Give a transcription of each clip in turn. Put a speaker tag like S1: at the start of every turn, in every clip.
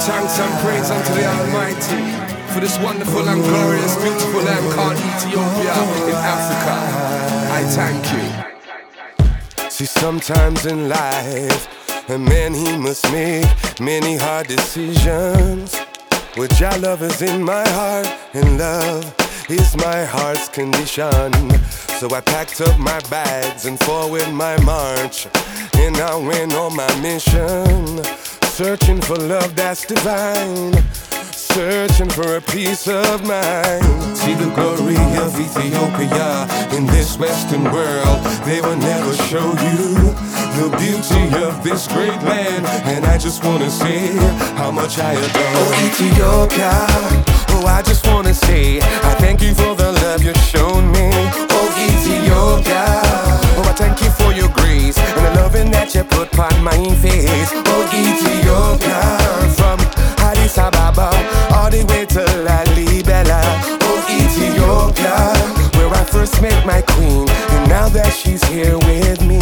S1: thanks and praise unto the Almighty for this wonderful and glorious, beautiful land called Ethiopia in Africa. I thank you. See, sometimes in life, a man he must make many hard decisions. With your love is in my heart, and love is my heart's condition. So I packed up my bags and forward my march, and I went on my mission, searching for love that's divine, searching for a peace of mind. See the glory of Ethiopia in this Western world. They will never show you the beauty of this great land. And I just wanna say how much I adore Ethiopia. Oh, I just wanna say I thank you for the love you've shown me. Oh, Ethiopia. Oh, I thank you for your grace and the loving that you put on my face. Oh, Ethiopia. From Addis Ababa all the way to Lalibela. Oh, Ethiopia, where I first met my queen, and now that she's here with me.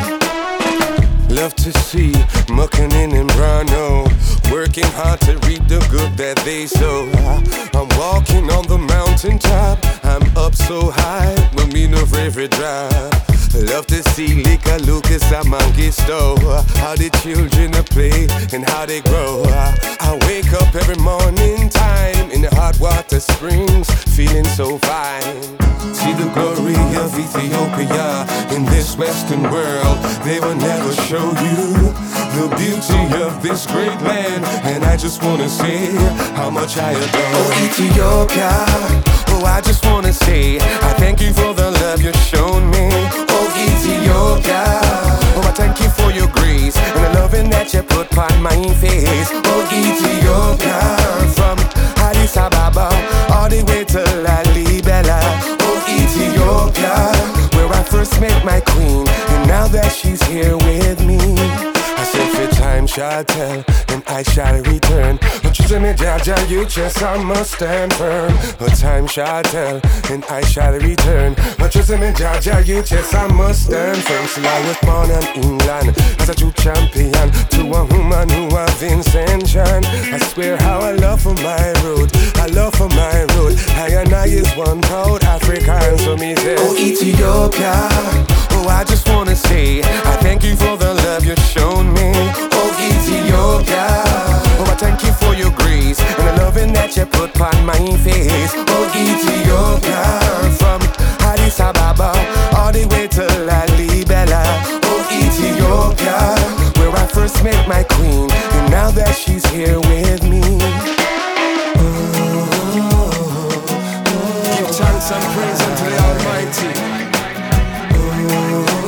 S1: Love to see Mukanin and Brano working hard to reap the good that they sow. I'm walking on the mountaintop, I'm up so high, with me no favorite drop. Love to see Lika, Lucas, and Mangisto, how the children play and how they grow. I wake up every morning time in the hot water springs, feeling so fine. See the glory of Ethiopia in this Western world. They will never show you the beauty of this great land. And I just wanna say how much I adore Ethiopia. Oh, I just wanna say I thank you for the love you've shown me. Oh, Ethiopia. Oh, I thank you for your grace and the loving that you put on my face. Oh, Ethiopia. From Addis Ababa all the way to Lalibela. Oh, Ethiopia, where I first met my queen, and now that she's here with me. I said for time shall tell, and I shall return. But you say me, Jaja, you just I must stand firm. But time shall tell, and I shall return. But you say me, Jaja, you just I must stand firm. So I was born in England as a true champion, to a woman who have ascension. I swear how I love for my road, I love for my road. I and I is one proud African, so me say, oh, Ethiopia. Oh, I just wanna say I thank you for the love you've shown me. Oh, Ethiopia. Oh, I thank you for your grace and the loving that you put on my face. Oh, Ethiopia. From Addis Ababa all the way to Lalibela. Oh, Ethiopia, where I first met my queen, and now that she's here with me. Give thanks and praise unto the Almighty.